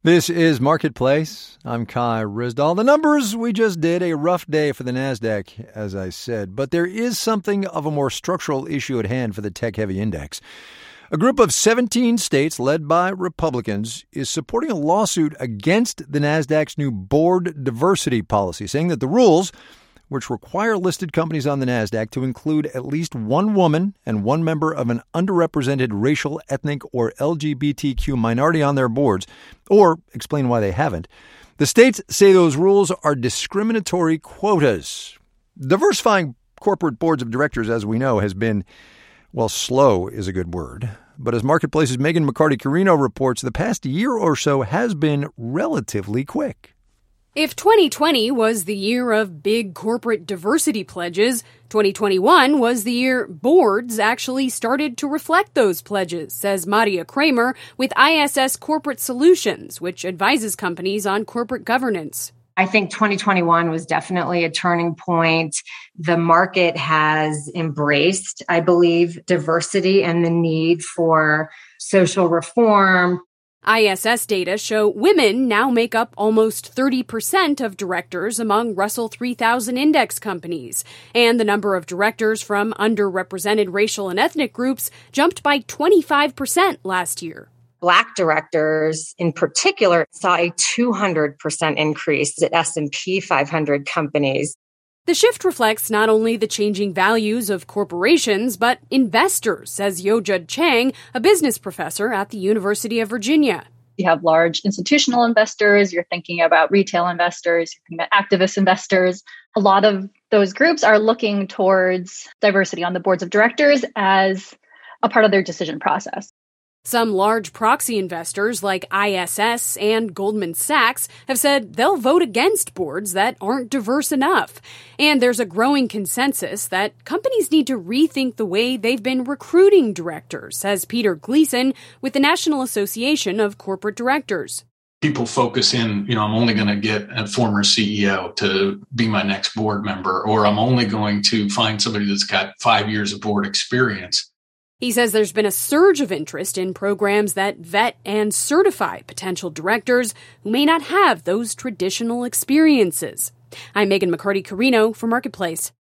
This is Marketplace. I'm Kai Ryssdal. The numbers we just did, a rough day for the NASDAQ, as I said. But there is something of a more structural issue at hand for the tech-heavy index. A group of 17 states led by Republicans is supporting a lawsuit against the NASDAQ's new board diversity policy, saying that the rules, which require listed companies on the NASDAQ to include at least one woman and one member of an underrepresented racial, ethnic, or LGBTQ minority on their boards, or explain why they haven't. The states say those rules are discriminatory quotas. Diversifying corporate boards of directors, as we know, has been, well, slow is a good word. But as Marketplace's Megan McCarty-Carino reports, the past year or so has been relatively quick. If 2020 was the year of big corporate diversity pledges, 2021 was the year boards actually started to reflect those pledges, says Maria Kramer with ISS Corporate Solutions, which advises companies on corporate governance. I think 2021 was definitely a turning point. The market has embraced, I believe, diversity and the need for social reform. ISS data show women now make up almost 30% of directors among Russell 3000 index companies, and the number of directors from underrepresented racial and ethnic groups jumped by 25% last year. Black directors, in particular, saw a 200% increase at S&P 500 companies. The shift reflects not only the changing values of corporations, but investors, says Yojud Chang, a business professor at the University of Virginia. You have large institutional investors, you're thinking about retail investors, you're thinking about activist investors. A lot of those groups are looking towards diversity on the boards of directors as a part of their decision process. Some large proxy investors like ISS and Goldman Sachs have said they'll vote against boards that aren't diverse enough. And there's a growing consensus that companies need to rethink the way they've been recruiting directors, says Peter Gleason with the National Association of Corporate Directors. People focus in, I'm only going to get a former CEO to be my next board member, or I'm only going to find somebody that's got 5 years of board experience. He says there's been a surge of interest in programs that vet and certify potential directors who may not have those traditional experiences. I'm Megan McCarty-Carino for Marketplace.